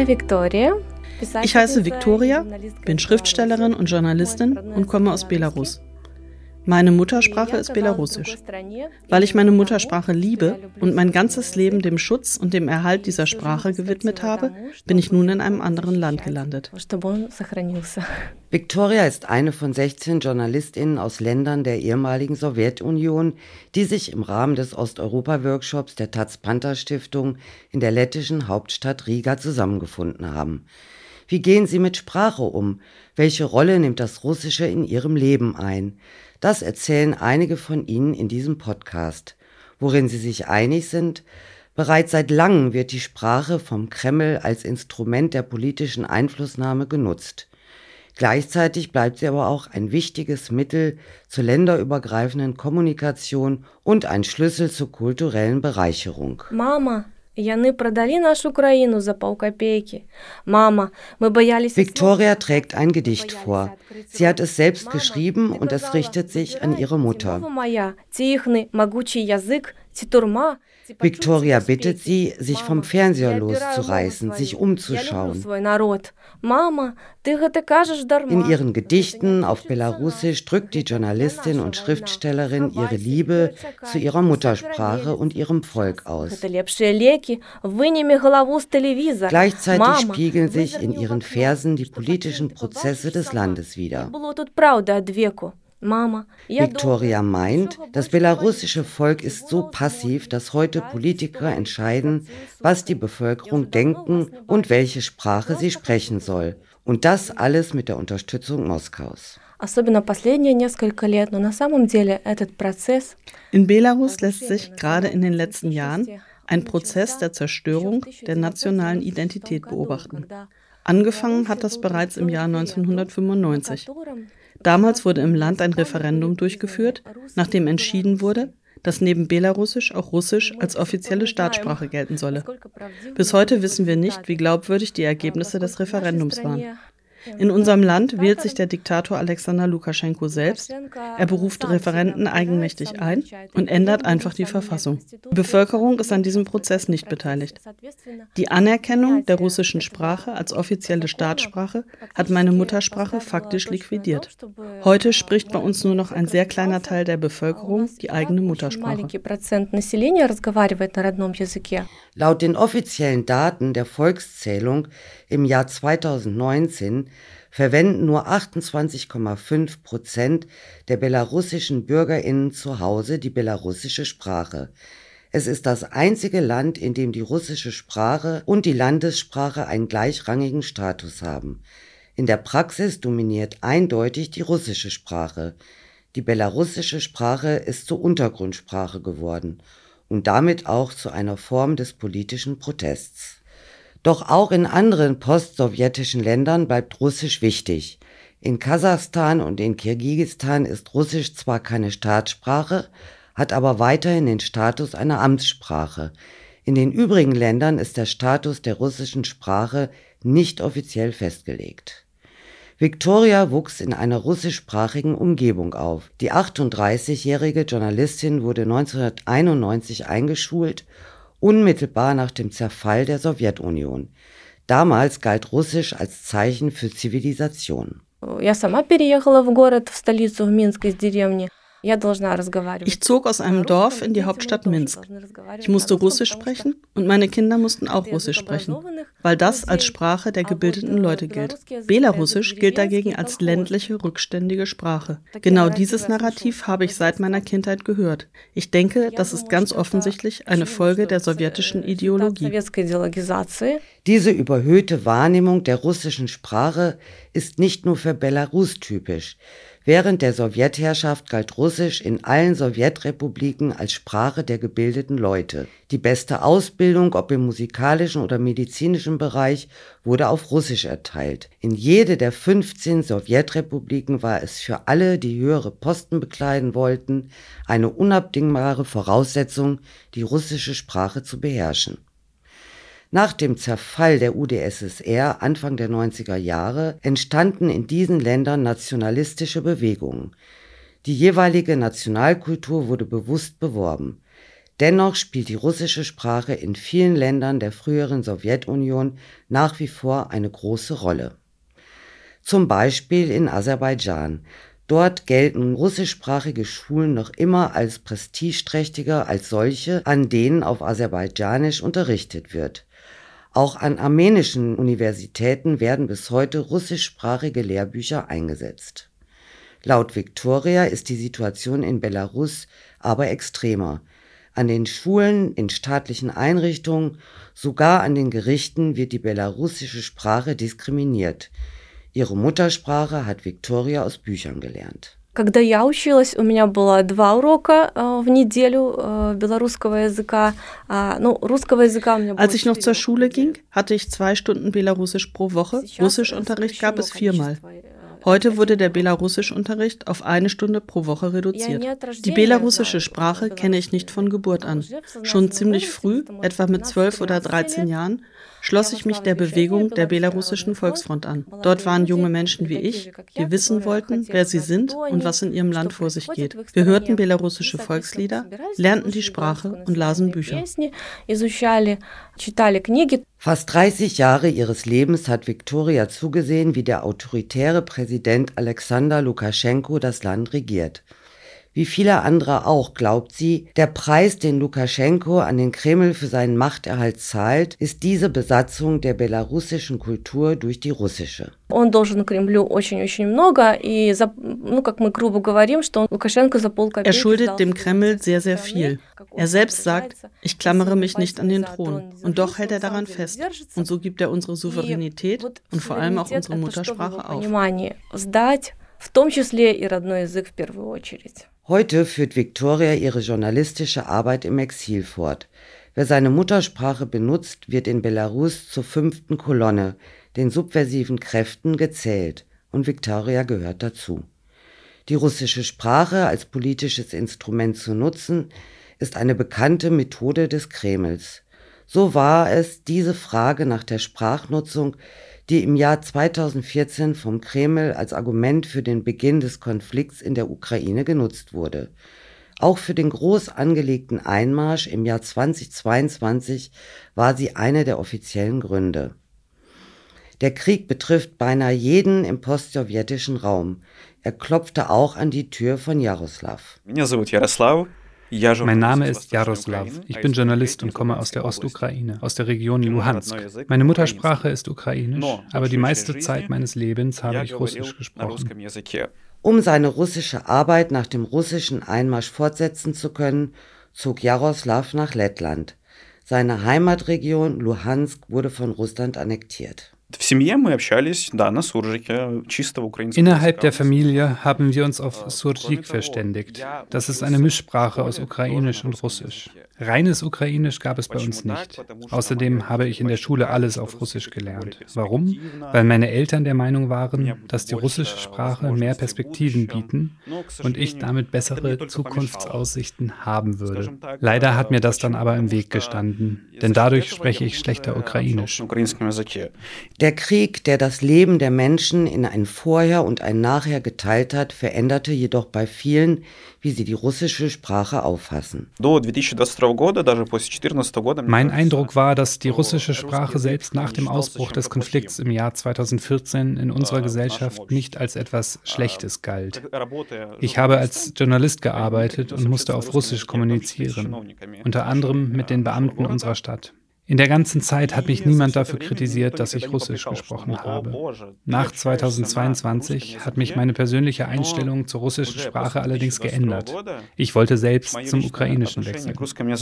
Ich heiße Viktoria, bin Schriftstellerin und Journalistin und komme aus Belarus. Meine Muttersprache ist Belarussisch. Weil ich meine Muttersprache liebe und mein ganzes Leben dem Schutz und dem Erhalt dieser Sprache gewidmet habe, bin ich nun in einem anderen Land gelandet. Viktoria ist eine von 16 JournalistInnen aus Ländern der ehemaligen Sowjetunion, die sich im Rahmen des Osteuropa-Workshops der Taz Panther Stiftung in der lettischen Hauptstadt Riga zusammengefunden haben. Wie gehen sie mit Sprache um? Welche Rolle nimmt das Russische in ihrem Leben ein? Das erzählen einige von ihnen in diesem Podcast. Worin sie sich einig sind: Bereits seit langem wird die Sprache vom Kreml als Instrument der politischen Einflussnahme genutzt. Gleichzeitig bleibt sie aber auch ein wichtiges Mittel zur länderübergreifenden Kommunikation und ein Schlüssel zur kulturellen Bereicherung. Mama. Viktoria trägt ein Gedicht vor. Sie hat es selbst geschrieben und es richtet sich an ihre Mutter. Viktoria bittet sie, sich vom Fernseher loszureißen, sich umzuschauen. In ihren Gedichten auf Belarussisch drückt die Journalistin und Schriftstellerin ihre Liebe zu ihrer Muttersprache und ihrem Volk aus. Gleichzeitig spiegeln sich in ihren Versen die politischen Prozesse des Landes wider. Viktoria meint, das belarussische Volk ist so passiv, dass heute Politiker entscheiden, was die Bevölkerung denken und welche Sprache sie sprechen soll. Und das alles mit der Unterstützung Moskaus. In Belarus lässt sich gerade in den letzten Jahren ein Prozess der Zerstörung der nationalen Identität beobachten. Angefangen hat das bereits im Jahr 1995. Damals wurde im Land ein Referendum durchgeführt, nachdem entschieden wurde, dass neben Belarussisch auch Russisch als offizielle Staatsprache gelten solle. Bis heute wissen wir nicht, wie glaubwürdig die Ergebnisse des Referendums waren. In unserem Land wählt sich der Diktator Alexander Lukaschenko selbst. Er beruft Referenden eigenmächtig ein und ändert einfach die Verfassung. Die Bevölkerung ist an diesem Prozess nicht beteiligt. Die Anerkennung der russischen Sprache als offizielle Staatssprache hat meine Muttersprache faktisch liquidiert. Heute spricht bei uns nur noch ein sehr kleiner Teil der Bevölkerung die eigene Muttersprache. Laut den offiziellen Daten der Volkszählung im Jahr 2019 verwenden nur 28,5% der belarussischen BürgerInnen zu Hause die belarussische Sprache. Es ist das einzige Land, in dem die russische Sprache und die Landessprache einen gleichrangigen Status haben. In der Praxis dominiert eindeutig die russische Sprache. Die belarussische Sprache ist zur Untergrundsprache geworden und damit auch zu einer Form des politischen Protests. Doch auch in anderen postsowjetischen Ländern bleibt Russisch wichtig. In Kasachstan und in Kirgisistan ist Russisch zwar keine Staatssprache, hat aber weiterhin den Status einer Amtssprache. In den übrigen Ländern ist der Status der russischen Sprache nicht offiziell festgelegt. Viktoria wuchs in einer russischsprachigen Umgebung auf. Die 38-jährige Journalistin wurde 1991 eingeschult, unmittelbar nach dem Zerfall der Sowjetunion. Damals galt Russisch als Zeichen für Zivilisation. Ich zog aus einem Dorf in die Hauptstadt Minsk. Ich musste Russisch sprechen und meine Kinder mussten auch Russisch sprechen, weil das als Sprache der gebildeten Leute gilt. Belarussisch gilt dagegen als ländliche, rückständige Sprache. Genau dieses Narrativ habe ich seit meiner Kindheit gehört. Ich denke, das ist ganz offensichtlich eine Folge der sowjetischen Ideologie. Diese überhöhte Wahrnehmung der russischen Sprache ist nicht nur für Belarus typisch. Während der Sowjetherrschaft galt Russisch in allen Sowjetrepubliken als Sprache der gebildeten Leute. Die beste Ausbildung, ob im musikalischen oder medizinischen Bereich, wurde auf Russisch erteilt. In jede der 15 Sowjetrepubliken war es für alle, die höhere Posten bekleiden wollten, eine unabdingbare Voraussetzung, die russische Sprache zu beherrschen. Nach dem Zerfall der UdSSR Anfang der 90er Jahre entstanden in diesen Ländern nationalistische Bewegungen. Die jeweilige Nationalkultur wurde bewusst beworben. Dennoch spielt die russische Sprache in vielen Ländern der früheren Sowjetunion nach wie vor eine große Rolle. Zum Beispiel in Aserbaidschan. Dort gelten russischsprachige Schulen noch immer als prestigeträchtiger als solche, an denen auf Aserbaidschanisch unterrichtet wird. Auch an armenischen Universitäten werden bis heute russischsprachige Lehrbücher eingesetzt. Laut Viktoria ist die Situation in Belarus aber extremer. An den Schulen, in staatlichen Einrichtungen, sogar an den Gerichten wird die belarussische Sprache diskriminiert. Ihre Muttersprache hat Viktoria aus Büchern gelernt. Когда я училась, у меня было 2 урока в неделю белорусского языка. Русского языка у меня было 4 Als ich noch zur Schule ging, hatte ich 2 Stunden Belarussisch pro Woche. Russischunterricht gab es 4-mal. Heute wurde der Belarussischunterricht auf 1 Stunde pro Woche reduziert. Die belarussische Sprache kenne ich nicht von Geburt an. Schon ziemlich früh, etwa mit 12 oder 13 Jahren, schloss ich mich der Bewegung der belarussischen Volksfront an. Dort waren junge Menschen wie ich, die wissen wollten, wer sie sind und was in ihrem Land vor sich geht. Wir hörten belarussische Volkslieder, lernten die Sprache und lasen Bücher. Fast 30 Jahre ihres Lebens hat Viktoria zugesehen, wie der autoritäre Präsident Alexander Lukaschenko das Land regiert. Wie viele andere auch glaubt sie, der Preis, den Lukaschenko an den Kreml für seinen Machterhalt zahlt, ist diese Besatzung der belarussischen Kultur durch die russische. Er schuldet dem Kreml sehr, sehr viel. Er selbst sagt, ich klammere mich nicht an den Thron. Und doch hält er daran fest. Und so gibt er unsere Souveränität und vor allem auch unsere Muttersprache auf. Heute führt Viktoria ihre journalistische Arbeit im Exil fort. Wer seine Muttersprache benutzt, wird in Belarus zur 5. Kolonne, den subversiven Kräften, gezählt. Und Viktoria gehört dazu. Die russische Sprache als politisches Instrument zu nutzen, ist eine bekannte Methode des Kremls. So war es diese Frage nach der Sprachnutzung, die im Jahr 2014 vom Kreml als Argument für den Beginn des Konflikts in der Ukraine genutzt wurde. Auch für den groß angelegten Einmarsch im Jahr 2022 war sie eine der offiziellen Gründe. Der Krieg betrifft beinahe jeden im postsowjetischen Raum. Er klopfte auch an die Tür von Jaroslav. Mein Name ist Jaroslav. Ich bin Journalist und komme aus der Ostukraine, aus der Region Luhansk. Meine Muttersprache ist ukrainisch, aber die meiste Zeit meines Lebens habe ich Russisch gesprochen. Um seine russische Arbeit nach dem russischen Einmarsch fortsetzen zu können, zog Jaroslav nach Lettland. Seine Heimatregion Luhansk wurde von Russland annektiert. Innerhalb der Familie haben wir uns auf Surjik verständigt. Das ist eine Mischsprache aus Ukrainisch und Russisch. Reines Ukrainisch gab es bei uns nicht. Außerdem habe ich in der Schule alles auf Russisch gelernt. Warum? Weil meine Eltern der Meinung waren, dass die russische Sprache mehr Perspektiven bieten und ich damit bessere Zukunftsaussichten haben würde. Leider hat mir das dann aber im Weg gestanden, denn dadurch spreche ich schlechter Ukrainisch. Der Krieg, der das Leben der Menschen in ein Vorher und ein Nachher geteilt hat, veränderte jedoch bei vielen, wie sie die russische Sprache auffassen. Mein Eindruck war, dass die russische Sprache selbst nach dem Ausbruch des Konflikts im Jahr 2014 in unserer Gesellschaft nicht als etwas Schlechtes galt. Ich habe als Journalist gearbeitet und musste auf Russisch kommunizieren, unter anderem mit den Beamten unserer Stadt. In der ganzen Zeit hat mich niemand dafür kritisiert, dass ich Russisch gesprochen habe. Nach 2022 hat mich meine persönliche Einstellung zur russischen Sprache allerdings geändert. Ich wollte selbst zum Ukrainischen wechseln.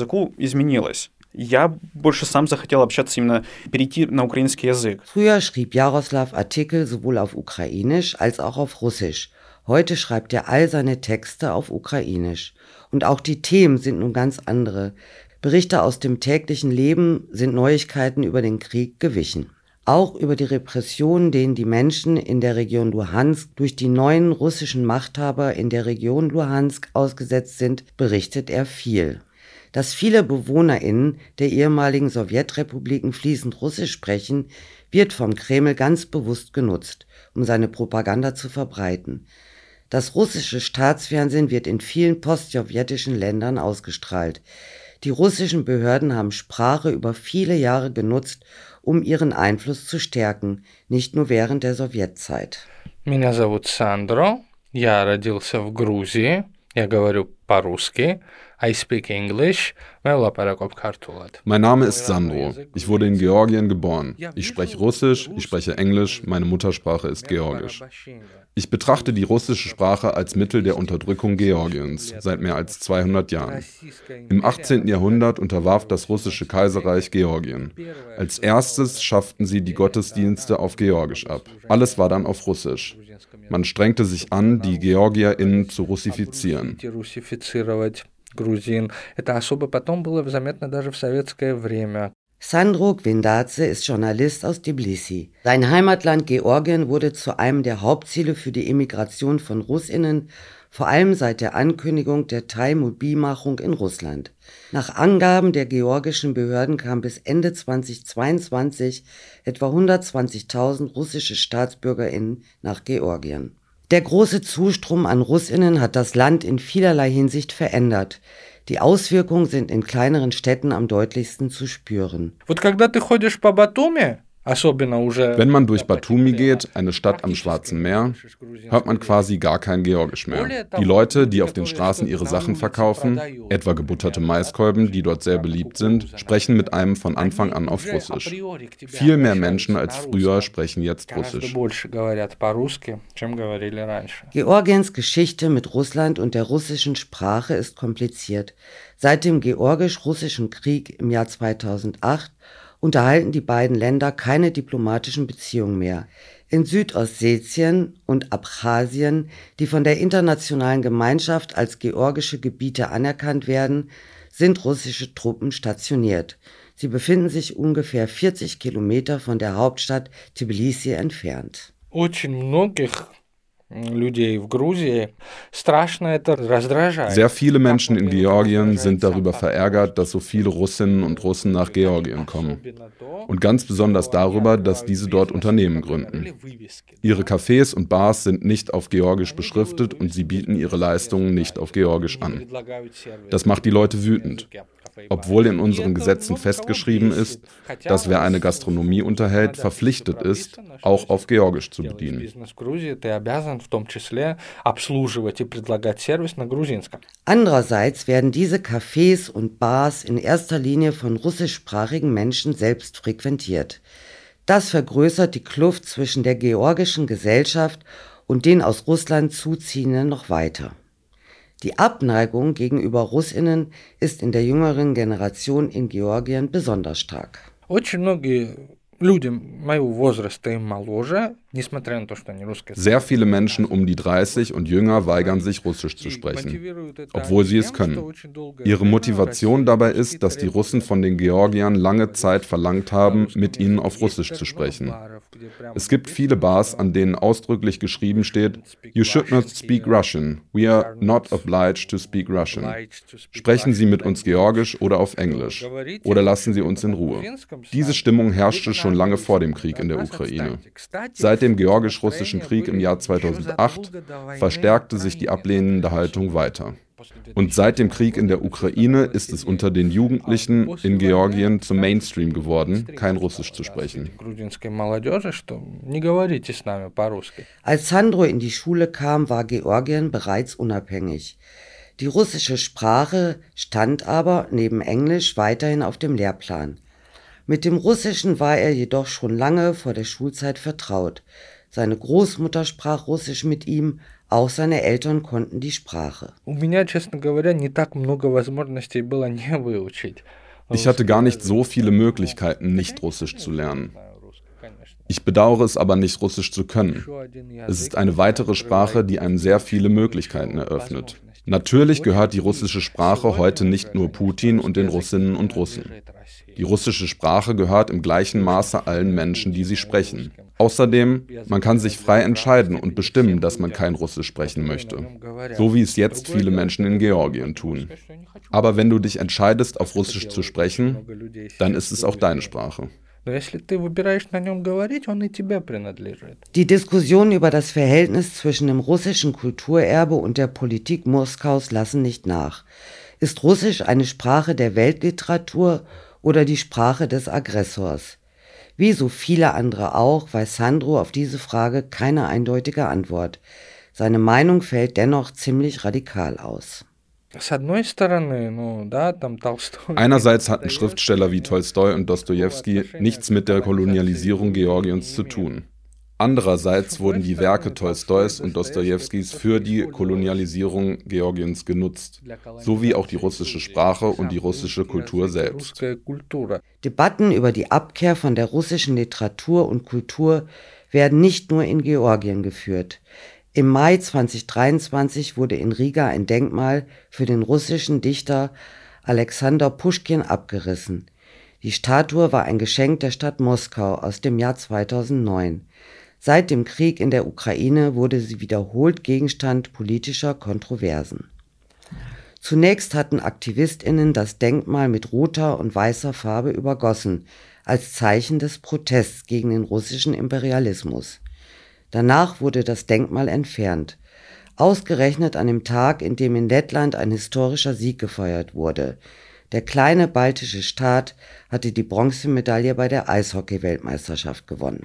Früher schrieb Jaroslav Artikel sowohl auf Ukrainisch als auch auf Russisch. Heute schreibt er all seine Texte auf Ukrainisch. Und auch die Themen sind nun ganz andere. Berichte aus dem täglichen Leben sind Neuigkeiten über den Krieg gewichen. Auch über die Repressionen, denen die Menschen in der Region Luhansk durch die neuen russischen Machthaber in der Region Luhansk ausgesetzt sind, berichtet er viel. Dass viele BewohnerInnen der ehemaligen Sowjetrepubliken fließend Russisch sprechen, wird vom Kreml ganz bewusst genutzt, um seine Propaganda zu verbreiten. Das russische Staatsfernsehen wird in vielen postsowjetischen Ländern ausgestrahlt. Die russischen Behörden haben Sprache über viele Jahre genutzt, um ihren Einfluss zu stärken, nicht nur während der Sowjetzeit. Меня зовут Сандро, я родился в Грузии, я говорю по-русски, I speak English, Mein Name ist Sandro. Ich wurde in Georgien geboren. Ich spreche Russisch, ich spreche Englisch, meine Muttersprache ist Georgisch. Ich betrachte die russische Sprache als Mittel der Unterdrückung Georgiens seit mehr als 200 Jahren. Im 18. Jahrhundert unterwarf das russische Kaiserreich Georgien. Als erstes schafften sie die Gottesdienste auf Georgisch ab. Alles war dann auf Russisch. Man strengte sich an, die GeorgierInnen zu russifizieren. Грузин. Это особо потом было заметно даже в советское время. Sandro Gvindadze ist Journalist aus Tbilisi. Sein Heimatland Georgien wurde zu einem der Hauptziele für die Emigration von RussInnen, vor allem seit der Ankündigung der Teilmobilmachung in Russland. Nach Angaben der georgischen Behörden kamen bis Ende 2022 etwa 120.000 russische StaatsbürgerInnen nach Georgien. Der große Zustrom an RussInnen hat das Land in vielerlei Hinsicht verändert. Die Auswirkungen sind in kleineren Städten am deutlichsten zu spüren. Wenn man durch Batumi geht, eine Stadt am Schwarzen Meer, hört man quasi gar kein Georgisch mehr. Die Leute, die auf den Straßen ihre Sachen verkaufen, etwa gebutterte Maiskolben, die dort sehr beliebt sind, sprechen mit einem von Anfang an auf Russisch. Viel mehr Menschen als früher sprechen jetzt Russisch. Georgiens Geschichte mit Russland und der russischen Sprache ist kompliziert. Seit dem Georgisch-Russischen Krieg im Jahr 2008 unterhalten die beiden Länder keine diplomatischen Beziehungen mehr. In Südossetien und Abchasien, die von der internationalen Gemeinschaft als georgische Gebiete anerkannt werden, sind russische Truppen stationiert. Sie befinden sich ungefähr 40 Kilometer von der Hauptstadt Tbilisi entfernt. Sehr viele Menschen in Georgien sind darüber verärgert, dass so viele Russinnen und Russen nach Georgien kommen. Und ganz besonders darüber, dass diese dort Unternehmen gründen. Ihre Cafés und Bars sind nicht auf Georgisch beschriftet und sie bieten ihre Leistungen nicht auf Georgisch an. Das macht die Leute wütend. Obwohl in unseren Gesetzen festgeschrieben ist, dass wer eine Gastronomie unterhält, verpflichtet ist, auch auf Georgisch zu bedienen. Andererseits werden diese Cafés und Bars in erster Linie von russischsprachigen Menschen selbst frequentiert. Das vergrößert die Kluft zwischen der georgischen Gesellschaft und den aus Russland Zuziehenden noch weiter. Die Abneigung gegenüber RussInnen ist in der jüngeren Generation in Georgien besonders stark. Sehr viele Menschen um die 30 und jünger weigern sich, Russisch zu sprechen, obwohl sie es können. Ihre Motivation dabei ist, dass die Russen von den Georgiern lange Zeit verlangt haben, mit ihnen auf Russisch zu sprechen. Es gibt viele Bars, an denen ausdrücklich geschrieben steht, "You should not speak Russian. We are not obliged to speak Russian." Sprechen Sie mit uns Georgisch oder auf Englisch. Oder lassen Sie uns in Ruhe. Diese Stimmung herrschte schon lange vor dem Krieg in der Ukraine. Seit dem Georgisch-Russischen Krieg im Jahr 2008 verstärkte sich die ablehnende Haltung weiter. Und seit dem Krieg in der Ukraine ist es unter den Jugendlichen in Georgien zum Mainstream geworden, kein Russisch zu sprechen. Als Sandro in die Schule kam, war Georgien bereits unabhängig. Die russische Sprache stand aber neben Englisch weiterhin auf dem Lehrplan. Mit dem Russischen war er jedoch schon lange vor der Schulzeit vertraut. Seine Großmutter sprach Russisch mit ihm, auch seine Eltern konnten die Sprache. Ich hatte gar nicht so viele Möglichkeiten, nicht Russisch zu lernen. Ich bedauere es aber nicht, Russisch zu können. Es ist eine weitere Sprache, die einem sehr viele Möglichkeiten eröffnet. Natürlich gehört die russische Sprache heute nicht nur Putin und den Russinnen und Russen. Die russische Sprache gehört im gleichen Maße allen Menschen, die sie sprechen. Außerdem, man kann sich frei entscheiden und bestimmen, dass man kein Russisch sprechen möchte. So wie es jetzt viele Menschen in Georgien tun. Aber wenn du dich entscheidest, auf Russisch zu sprechen, dann ist es auch deine Sprache. Die Diskussionen über das Verhältnis zwischen dem russischen Kulturerbe und der Politik Moskaus lassen nicht nach. Ist Russisch eine Sprache der Weltliteratur oder die Sprache des Aggressors? Wie so viele andere auch, weiß Sandro auf diese Frage keine eindeutige Antwort. Seine Meinung fällt dennoch ziemlich radikal aus. Einerseits hatten Schriftsteller wie Tolstoi und Dostojewski nichts mit der Kolonialisierung Georgiens zu tun. Andererseits wurden die Werke Tolstois und Dostojewskis für die Kolonialisierung Georgiens genutzt, sowie auch die russische Sprache und die russische Kultur selbst. Debatten über die Abkehr von der russischen Literatur und Kultur werden nicht nur in Georgien geführt. Im Mai 2023 wurde in Riga ein Denkmal für den russischen Dichter Alexander Puschkin abgerissen. Die Statue war ein Geschenk der Stadt Moskau aus dem Jahr 2009. Seit dem Krieg in der Ukraine wurde sie wiederholt Gegenstand politischer Kontroversen. Zunächst hatten AktivistInnen das Denkmal mit roter und weißer Farbe übergossen, als Zeichen des Protests gegen den russischen Imperialismus. Danach wurde das Denkmal entfernt, ausgerechnet an dem Tag, in dem in Lettland ein historischer Sieg gefeiert wurde. Der kleine baltische Staat hatte die Bronzemedaille bei der Eishockey-Weltmeisterschaft gewonnen.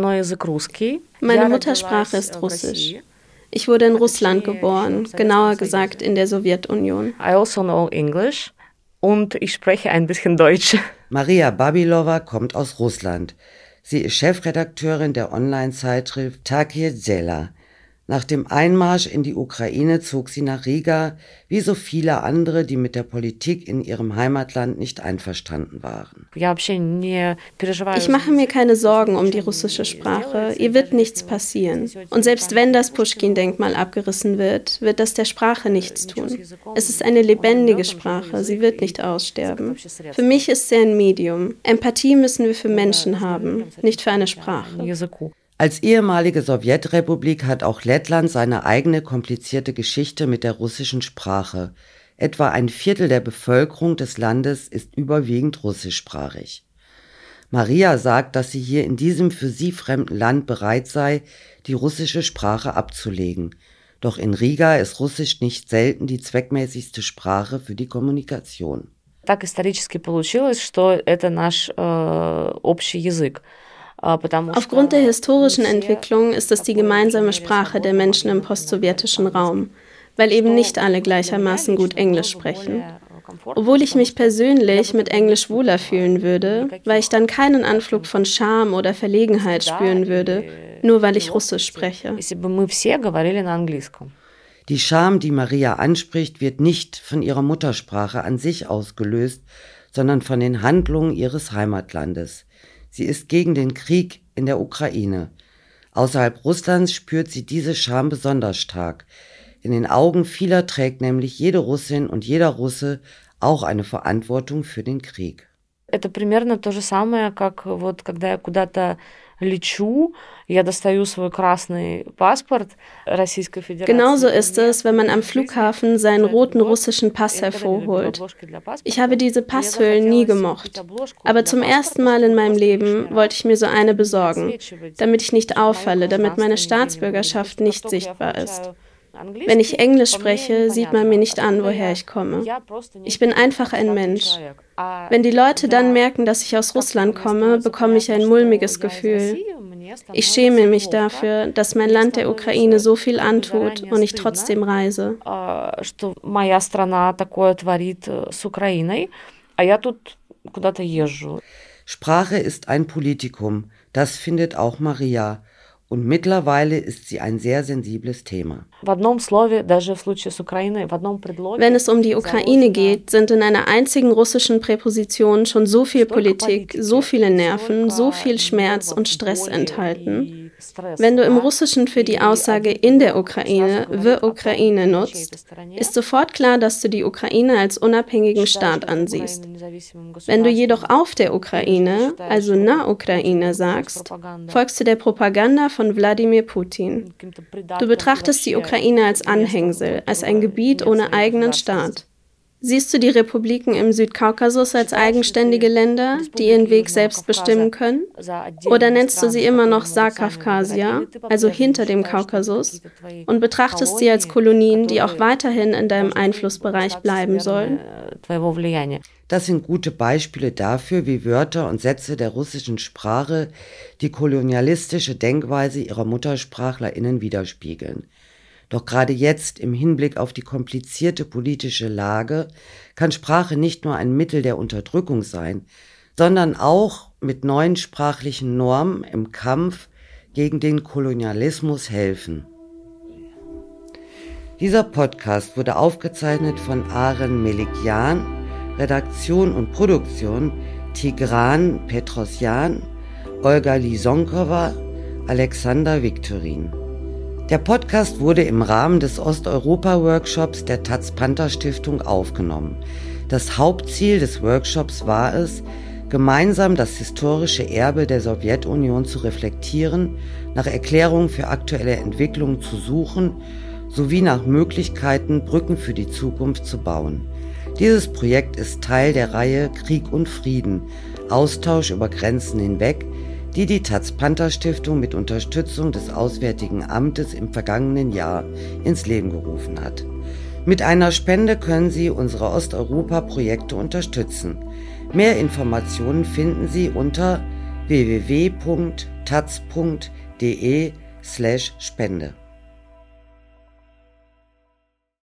Meine Muttersprache ist Russisch. Ich wurde in Russland geboren, genauer gesagt in der Sowjetunion. I also know English und ich spreche ein bisschen Deutsch. Maria Babilova kommt aus Russland. Sie ist Chefredakteurin der Online-Zeitschrift Takie Zela. Nach dem Einmarsch in die Ukraine zog sie nach Riga, wie so viele andere, die mit der Politik in ihrem Heimatland nicht einverstanden waren. Ich mache mir keine Sorgen um die russische Sprache. Ihr wird nichts passieren. Und selbst wenn das Puschkin-Denkmal abgerissen wird, wird das der Sprache nichts tun. Es ist eine lebendige Sprache. Sie wird nicht aussterben. Für mich ist sie ein Medium. Empathie müssen wir für Menschen haben, nicht für eine Sprache. Als ehemalige Sowjetrepublik hat auch Lettland seine eigene komplizierte Geschichte mit der russischen Sprache. Etwa ein Viertel der Bevölkerung des Landes ist überwiegend russischsprachig. Maria sagt, dass sie hier in diesem für sie fremden Land bereit sei, die russische Sprache abzulegen. Doch in Riga ist Russisch nicht selten die zweckmäßigste Sprache für die Kommunikation. Так исторически получилось, что это наш общий язык. Aufgrund der historischen Entwicklung ist es die gemeinsame Sprache der Menschen im postsowjetischen Raum, weil eben nicht alle gleichermaßen gut Englisch sprechen. Obwohl ich mich persönlich mit Englisch wohler fühlen würde, weil ich dann keinen Anflug von Scham oder Verlegenheit spüren würde, nur weil ich Russisch spreche. Die Scham, die Maria anspricht, wird nicht von ihrer Muttersprache an sich ausgelöst, sondern von den Handlungen ihres Heimatlandes. Sie ist gegen den Krieg in der Ukraine. Außerhalb Russlands spürt sie diese Scham besonders stark. In den Augen vieler trägt nämlich jede Russin und jeder Russe auch eine Verantwortung für den Krieg. Это примерно то же самое, как вот когда я куда-то лечу, я достаю свой красный паспорт Российской Федерации. Genauso ist es, wenn man am Flughafen seinen roten russischen Pass hervorholt. Ich habe diese Passhüllen nie gemocht. Aber zum ersten Mal in meinem Leben wollte ich mir so eine besorgen, damit ich nicht auffalle, damit meine Staatsbürgerschaft nicht sichtbar ist. Wenn ich Englisch spreche, sieht man mir nicht an, woher ich komme. Ich bin einfach ein Mensch. Wenn die Leute dann merken, dass ich aus Russland komme, bekomme ich ein mulmiges Gefühl. Ich schäme mich dafür, dass mein Land der Ukraine so viel antut und ich trotzdem reise. Sprache ist ein Politikum, das findet auch Maria. Und mittlerweile ist sie ein sehr sensibles Thema. Wenn es um die Ukraine geht, sind in einer einzigen russischen Präposition schon so viel Politik, so viele Nerven, so viel Schmerz und Stress enthalten. Wenn du im Russischen für die Aussage in der Ukraine, в Ukraine nutzt, ist sofort klar, dass du die Ukraine als unabhängigen Staat ansiehst. Wenn du jedoch auf der Ukraine, also na Ukraine sagst, folgst du der Propaganda von Wladimir Putin. Du betrachtest die Ukraine als Anhängsel, als ein Gebiet ohne eigenen Staat. Siehst du die Republiken im Südkaukasus als eigenständige Länder, die ihren Weg selbst bestimmen können? Oder nennst du sie immer noch Sarkafkasia, also hinter dem Kaukasus, und betrachtest sie als Kolonien, die auch weiterhin in deinem Einflussbereich bleiben sollen? Das sind gute Beispiele dafür, wie Wörter und Sätze der russischen Sprache die kolonialistische Denkweise ihrer MuttersprachlerInnen widerspiegeln. Doch gerade jetzt, im Hinblick auf die komplizierte politische Lage, kann Sprache nicht nur ein Mittel der Unterdrückung sein, sondern auch mit neuen sprachlichen Normen im Kampf gegen den Kolonialismus helfen. Dieser Podcast wurde aufgezeichnet von Aren Melikian, Redaktion und Produktion Tigran Petrosyan, Olga Lisonkova, Alexander Viktorin. Der Podcast wurde im Rahmen des Osteuropa-Workshops der Taz-Panther-Stiftung aufgenommen. Das Hauptziel des Workshops war es, gemeinsam das historische Erbe der Sowjetunion zu reflektieren, nach Erklärungen für aktuelle Entwicklungen zu suchen, sowie nach Möglichkeiten, Brücken für die Zukunft zu bauen. Dieses Projekt ist Teil der Reihe Krieg und Frieden, Austausch über Grenzen hinweg, die Taz-Panther-Stiftung mit Unterstützung des Auswärtigen Amtes im vergangenen Jahr ins Leben gerufen hat. Mit einer Spende können Sie unsere Osteuropa-Projekte unterstützen. Mehr Informationen finden Sie unter www.taz.de/Spende.